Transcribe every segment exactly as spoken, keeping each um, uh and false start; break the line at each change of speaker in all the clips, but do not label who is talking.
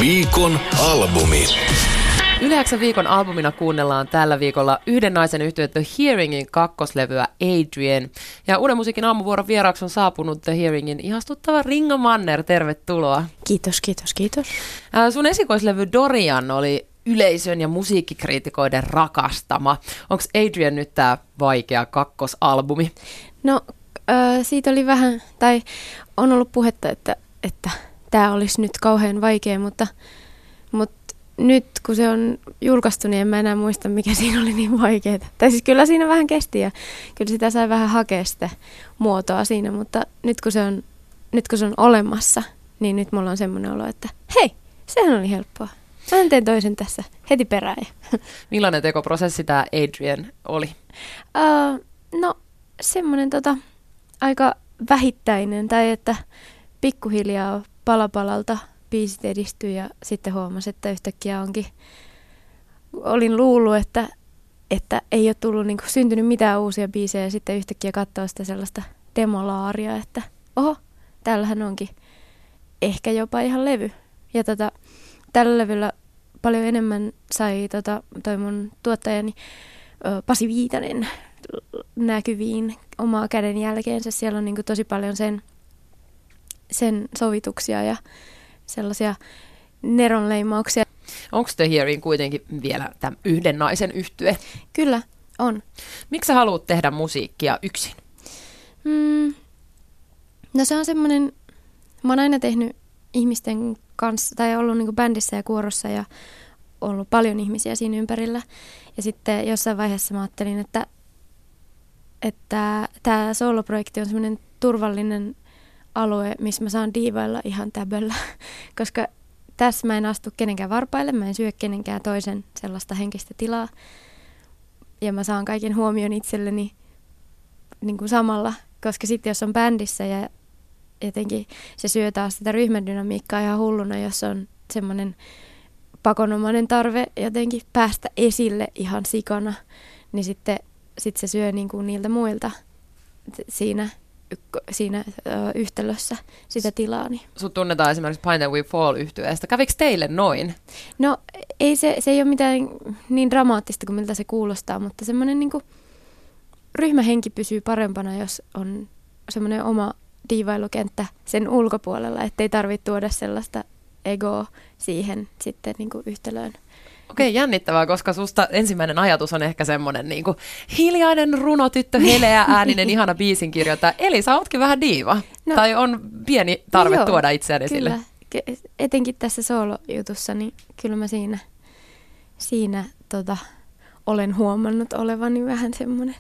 Viikon albumi.
Yle X:n viikon albumina kuunnellaan tällä viikolla yhden naisen yhtye The Hearingin kakkoslevyä Adrian. Ja uuden musiikin aamuvuoron vieraaksi on saapunut The Hearingin ihastuttava Ringa Manner. Tervetuloa.
Kiitos, kiitos, kiitos.
Äh, sun esikoislevy Dorian oli yleisön ja musiikkikriitikoiden rakastama. Onko Adrian nyt tää vaikea kakkosalbumi?
No äh, siitä oli vähän, tai on ollut puhetta, että, että tämä olisi nyt kauhean vaikea, mutta, mutta nyt kun se on julkaistu, niin en mä enää muista, mikä siinä oli niin vaikeaa. Tai siis kyllä siinä vähän kesti ja kyllä sitä sai vähän hakea sitä muotoa siinä, mutta nyt kun se on, nyt kun se on olemassa, niin nyt mulla on semmoinen olo, että hei, sehän oli helppoa. Mä teen toisen tässä heti perään.
Millainen tekoprosessi tämä Adrian oli?
Uh, no semmoinen tota, aika vähittäinen, tai että pikkuhiljaa palapalalta biisit edistyi ja sitten huomasin, että yhtäkkiä onkin, olin luullut, että, että ei ole tullut niin kuin, syntynyt mitään uusia biisejä ja sitten yhtäkkiä katsoo sitä sellaista demolaaria, että oho, täällähän onkin ehkä jopa ihan levy. Ja tota, tällä levyllä paljon enemmän sai tota, toi mun tuottajani ö, Pasi Viitanen näkyviin omaa käden jälkeensä. Siellä on niin kuin, tosi paljon sen, sen sovituksia ja sellaisia neronleimauksia.
Onko The Hearing kuitenkin vielä tämän yhden naisen yhtye?
Kyllä, on.
Miksi sä haluat tehdä musiikkia yksin?
Mm, no se on semmoinen, mä oon aina tehnyt ihmisten kanssa, tai ollut niin kuin bändissä ja kuorossa ja ollut paljon ihmisiä siinä ympärillä. Ja sitten jossain vaiheessa mä ajattelin, että, että tämä soloprojekti on semmoinen turvallinen alue, missä mä saan diivailla ihan täböllä, koska tässä mä en astu kenenkään varpaille, mä en syö kenenkään toisen sellaista henkistä tilaa, ja mä saan kaiken huomion itselleni niin kuin samalla, koska sitten jos on bändissä ja jotenkin se syö taas sitä ryhmädynamiikkaa ihan hulluna, jos on semmoinen pakonomainen tarve jotenkin päästä esille ihan sikana, niin sitten sit se syö niin kuin niiltä muilta siinä siinä ö, yhtälössä sitä tilaa. Niin.
Sut tunnetaan esimerkiksi Pint and We Fall-yhtyeestä. Kävikö teille noin?
No ei se, se ei ole mitään niin dramaattista kuin miltä se kuulostaa, mutta semmoinen niin kuin ryhmähenki pysyy parempana, jos on semmoinen oma diivailukenttä sen ulkopuolella, ettei tarvitse tuoda sellaista egoa siihen sitten niin kuin yhtälöön.
Okei, jännittävää, koska susta ensimmäinen ajatus on ehkä semmoinen niin kuin hiljainen runotyttö, heleä ääninen, ihana biisinkirjoittaja. Eli sä ootkin vähän diiva. No, tai on pieni tarve no tuoda itseään esille.
Kyllä, etenkin tässä soolojutussa, niin kyllä mä siinä, siinä tota, olen huomannut olevani vähän semmoinen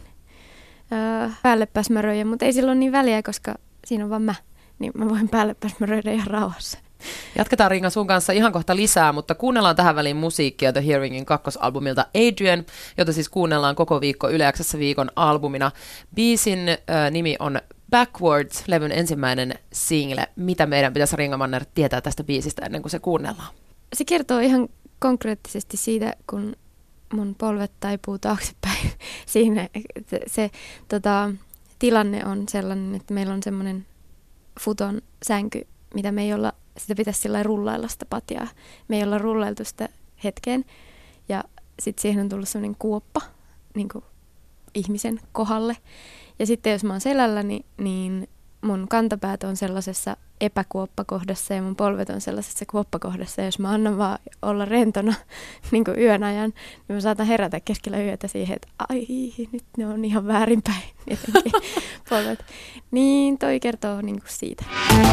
öö, päällepäsmäröijä, mutta ei sillä ole niin väliä, koska siinä on vaan mä, niin mä voin päällepäsmäröidä ihan rauhassa.
Jatketaan Ringa sun kanssa ihan kohta lisää, mutta kuunnellaan tähän väliin musiikkia The Hearingin kakkosalbumilta Adrian, jota siis kuunnellaan koko viikko Yle X:ssä viikon albumina. Biisin äh, nimi on Backwards, levyn ensimmäinen single. Mitä meidän pitäisi Ringa Manner tietää tästä biisistä ennen kuin se kuunnellaan?
Se kertoo ihan konkreettisesti siitä, kun mun polvet taipuu taaksepäin. Siinä se, se tota, tilanne on sellainen, että meillä on semmoinen futon sänky, mitä me ei olla, sitä pitäisi sillä rullailla sitä patjaa. Me ei olla rullailtu sitä hetkeen ja sitten siihen on tullut sellainen kuoppa niin kuin ihmisen kohdalle. Ja sitten jos mä oon selällä, niin, niin mun kantapäät on sellaisessa epäkuoppakohdassa ja mun polvet on sellaisessa kuoppakohdassa. Ja jos mä annan vaan olla rentona niin kuin yön ajan, niin mä saatan herätä keskellä yötä siihen, että ai, nyt ne on ihan väärinpäin polvet. Niin toi kertoo niin kuin siitä.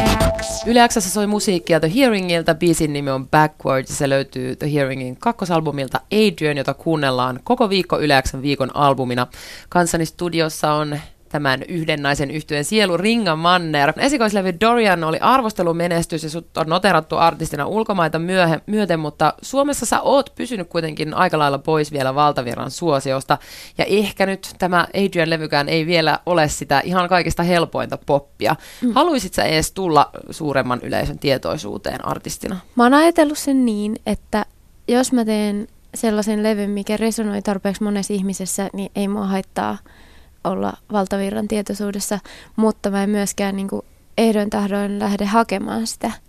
Yle X:ssä soi musiikkia The Hearingiltä. Biisin nimi on Backwards ja se löytyy The Hearingin kakkosalbumilta Adrian, jota kuunnellaan koko viikko Yle X:n viikon albumina. Kanssani studiossa on tämän yhden naisen yhtyeen sielu Ringa Manner. Esikoislevy Dorian oli arvostelumenestys ja sut on noterattu artistina ulkomaita myöhe, myöten, mutta Suomessa sä oot pysynyt kuitenkin aika lailla pois vielä valtavirran suosiosta. Ja ehkä nyt tämä Adrian-levykään ei vielä ole sitä ihan kaikista helpointa poppia. Mm. Haluisit sä edes tulla suuremman yleisön tietoisuuteen artistina?
Mä oon ajatellut sen niin, että jos mä teen sellaisen levyn, mikä resonoi tarpeeksi monessa ihmisessä, niin ei mua haittaa olla valtavirran tietoisuudessa, mutta mä en myöskään niin kuin ehdoin tahdoin lähde hakemaan sitä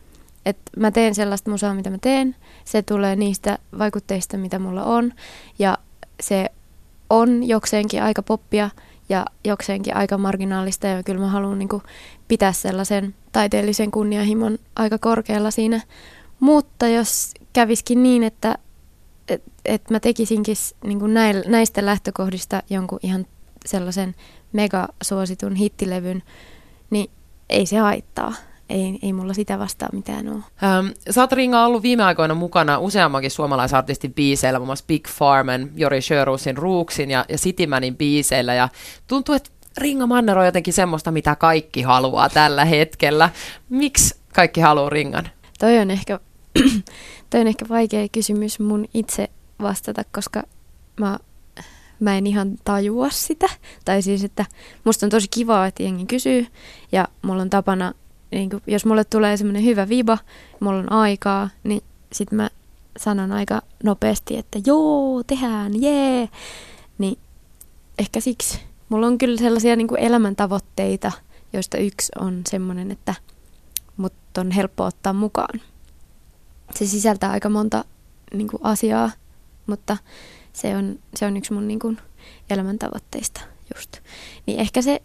Että mä teen sellaista musaa, mitä mä teen. Se tulee niistä vaikutteista, mitä mulla on. Ja se on jokseenkin aika poppia ja jokseenkin aika marginaalista. Ja kyllä mä haluan niin kuin pitää sellaisen taiteellisen kunnianhimon aika korkealla siinä. Mutta jos käviskin niin, että et, et mä tekisinkin niin kuin näistä lähtökohdista jonkun ihan sellaisen megasuositun hittilevyn, niin ei se haittaa. Ei, ei mulla sitä vastaan mitään ole.
Ähm, sä oot, Ringa, ollut viime aikoina mukana useammankin suomalaisartistin biiseillä, muun muassa Big Farmen, Jori Sjörosin Ruuksin ja, ja Citymanin biiseillä. Ja tuntuu, että Ringa Manner on jotenkin semmoista, mitä kaikki haluaa tällä hetkellä. Miksi kaikki haluaa Ringan?
Toi on ehkä, toi on ehkä vaikea kysymys mun itse vastata, koska mä, mä en ihan tajua sitä. Tai siis, että musta on tosi kivaa, että jengi kysyy ja mulla on tapana, niin kun, jos mulle tulee semmoinen hyvä viba, mulla on aikaa, niin sit mä sanon aika nopeasti, että joo, tehdään, jee. Niin ehkä siksi. Mulla on kyllä sellaisia niin kuin elämäntavoitteita, joista yksi on semmoinen, että mut on helppo ottaa mukaan. Se sisältää aika monta niin kuin asiaa, mutta se on, se on yksi mun niin kuin elämäntavoitteista just. Niin ehkä se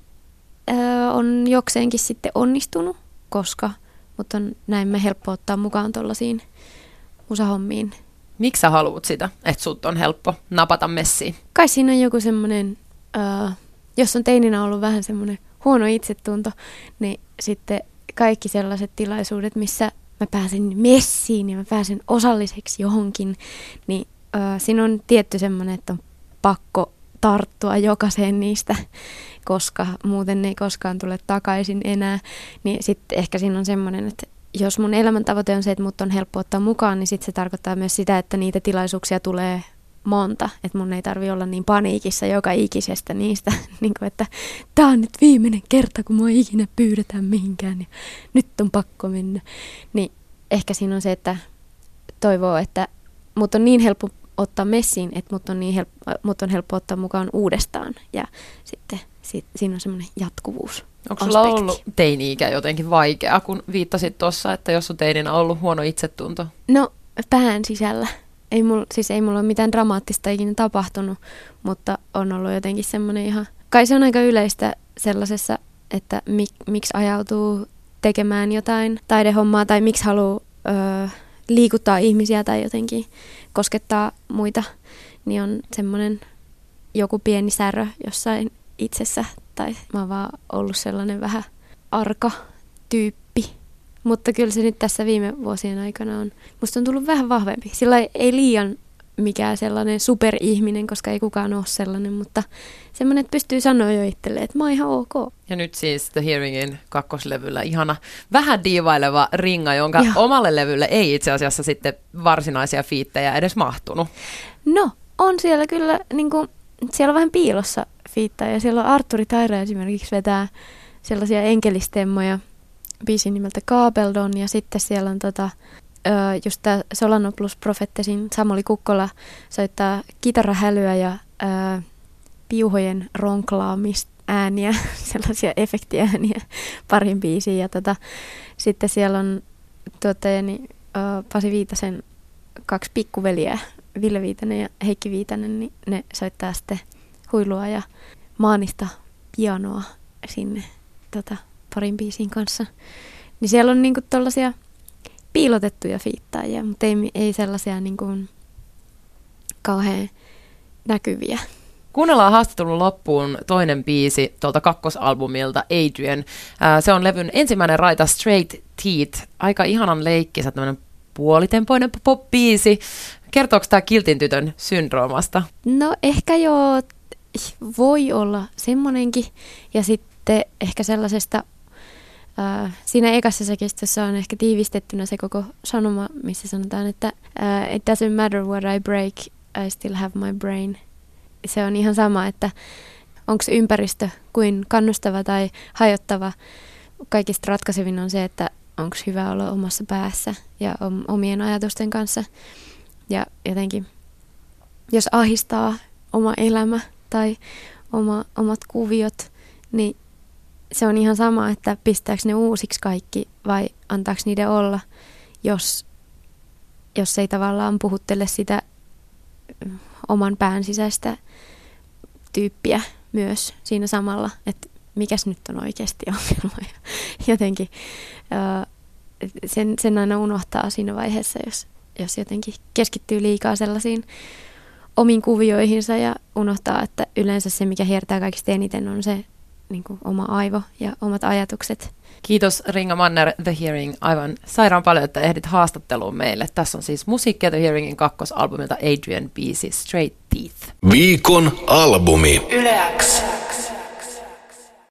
ää, on jokseenkin sitten onnistunut, koska mut on näin helppo ottaa mukaan tollaisiin musahommiin.
Miksi sä haluut sitä, että sut on helppo napata messiin?
Kai siinä on joku semmoinen, ää, jos on teininä ollut vähän semmoinen huono itsetunto, niin sitten kaikki sellaiset tilaisuudet, missä mä pääsen messiin ja mä pääsen osalliseksi johonkin, niin ää, siinä on tietty semmoinen, että on pakko tarttua jokaiseen niistä, koska muuten ne ei koskaan tule takaisin enää. Niin sitten ehkä siinä on semmoinen, että jos mun elämäntavoite on se, että mut on helppo ottaa mukaan, niin sitten se tarkoittaa myös sitä, että niitä tilaisuuksia tulee monta. Että mun ei tarvi olla niin paniikissa joka ikisestä niistä, niin kuin, että tää on nyt viimeinen kerta, kun mua ikinä pyydetään mihinkään ja nyt on pakko mennä. Niin ehkä siinä on se, että toivoo, että mut on niin helppo ottaa messiin, että mut on, niin helppo, mut on helppo ottaa mukaan uudestaan ja sitten sit, siinä on semmoinen jatkuvuus.
Onko sulla ollut teini-ikä jotenkin vaikeaa, kun viittasit tuossa, että jos on teininä ollut huono itsetunto?
No, pään sisällä. Ei mulla, siis ei mulla ole mitään dramaattista ikinä tapahtunut, mutta on ollut jotenkin semmoinen ihan... Kai se on aika yleistä sellaisessa, että mik, miksi ajautuu tekemään jotain taidehommaa tai miksi haluaa öö, liikuttaa ihmisiä tai jotenkin koskettaa muita, niin on semmoinen joku pieni särö jossain itsessä. Tai mä oon vaan ollut sellainen vähän arka tyyppi. Mutta kyllä se nyt tässä viime vuosien aikana on, musta on tullut vähän vahvempi. Sillä ei liian mikään sellainen superihminen, koska ei kukaan ole sellainen, mutta semmoinen, että pystyy sanoa jo itselleen, että mä oon ihan ok.
Ja nyt siis The Hearingin kakkoslevyllä ihana vähän diivaileva Ringa, jonka Joo. omalle levylle ei itse asiassa sitten varsinaisia fiittejä edes mahtunut.
No, on siellä kyllä, niin kuin, siellä on vähän piilossa fiittejä. Ja siellä on Arturi Taira esimerkiksi vetää sellaisia enkelistemmoja biisin nimeltä Kaabeldon. Ja sitten siellä on tota, just tämä Solano plus Prophetesin Samuli Kukkola soittaa kitarahälyä ja ää, piuhojen ronklaamista ääniä, sellaisia efektiääniä parin biisiin. Ja tota, sitten siellä on tuottajani ää, Pasi Viitasen kaksi pikkuveliä, Ville Viitanen ja Heikki Viitanen, niin ne soittaa sitten huilua ja maanista pianoa sinne tota, parin biisin kanssa. Niin siellä on niinku tollaisia piilotettuja fiittaajia, mutta ei, ei sellaisia niinku kauhean näkyviä.
Kuunnellaan haastattelun loppuun toinen biisi tuolta kakkosalbumilta, Adrian. Ää, se on levyn ensimmäinen raita, Straight Teeth. Aika ihanan leikkisä, tämmöinen puolitempoinen pop-biisi. Kertooko tämä Kiltin tytön syndroomasta?
No ehkä joo, voi olla semmoinenkin. Ja sitten ehkä sellaisesta, äh, siinä ekassa säkistössä on ehkä tiivistettynä se koko sanoma, missä sanotaan, että uh, it doesn't matter what I break, I still have my brain. Se on ihan sama, että onko ympäristö kuin kannustava tai hajottava. Kaikista ratkaisevin on se, että onko hyvä olla omassa päässä ja omien ajatusten kanssa. Ja jotenkin, jos ahdistaa oma elämä tai oma, omat kuviot, niin se on ihan sama, että pistääkö ne uusiksi kaikki vai antaako niiden olla. jos, jos ei tavallaan puhuttele sitä oman pään sisäistä tyyppiä myös siinä samalla, että mikäs nyt on oikeasti ongelma. Jotenkin sen, sen aina unohtaa siinä vaiheessa, jos, jos jotenkin keskittyy liikaa sellaisiin omiin kuvioihinsa ja unohtaa, että yleensä se, mikä hiertää kaikista eniten, on se niin kuin oma aivo ja omat ajatukset.
Kiitos Ringa Manner, The Hearing, aivan sairaan paljon, että ehdit haastatteluun meille. Tässä on siis musiikkia The Hearingin kakkosalbumilta Adrian biisi Straight Teeth.
Viikon albumi.
Yle X.